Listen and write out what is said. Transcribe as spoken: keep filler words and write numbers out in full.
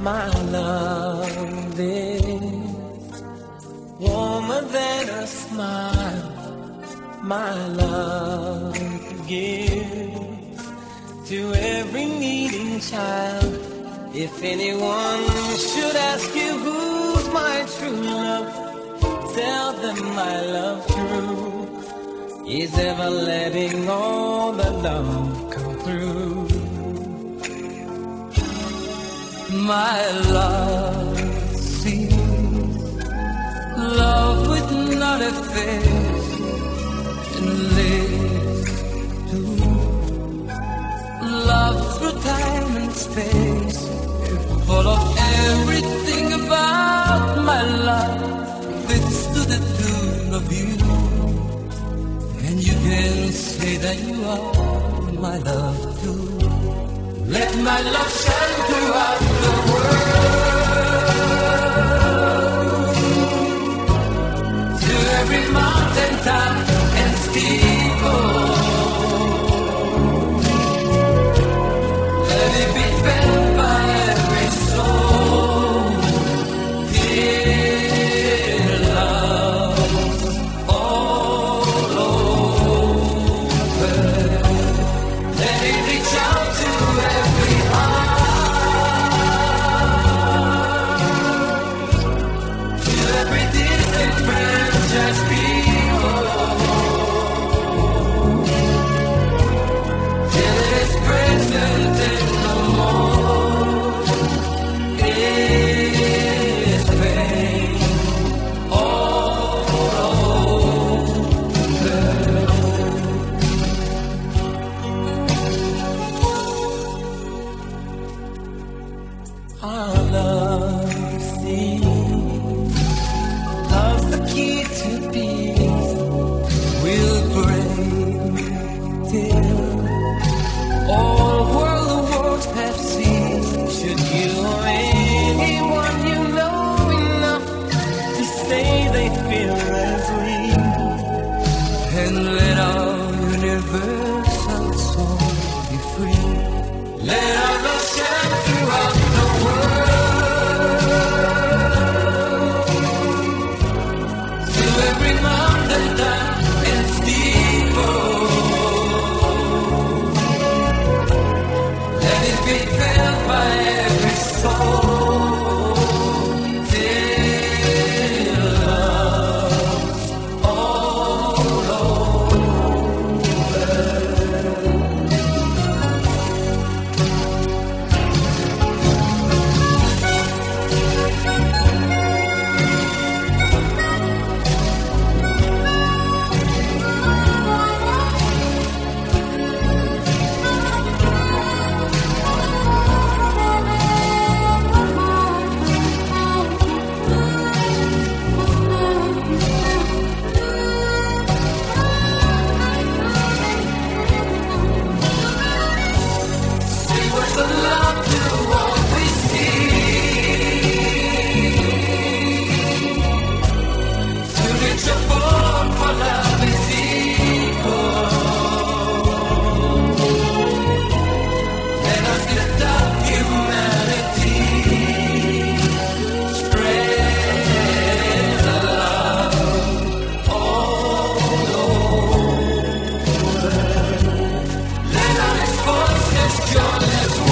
My love is warmer than a smile. My love gives to every needing child. If anyone should ask you who's my true love, tell them my love true is ever letting all the love come through. My love sees love with not a face and lives to love through time and space, full of everything about my love fits to the tune of you, and you can say that you are my love too. Let my love shine throughout the world, to every mountain top and steeple. Let it be felt by every soul. Dear love, all over. Let it reach out to every heart, to every distant friend, just people, till it is present in the moment. It's pain all over. Our love seems love's the key to peace. We'll break till all world wars have ceased. Should you or anyone you know enough to say they feel as we, and let our universal soul be free. Let our love shine throughout the world, to every mountain top and steeple. Let it be felt by every soul. Till love all over. Say words of love to all we see, to reach a form for love is equal. Let us lift up humanity, spread the love all over. Let our voices join as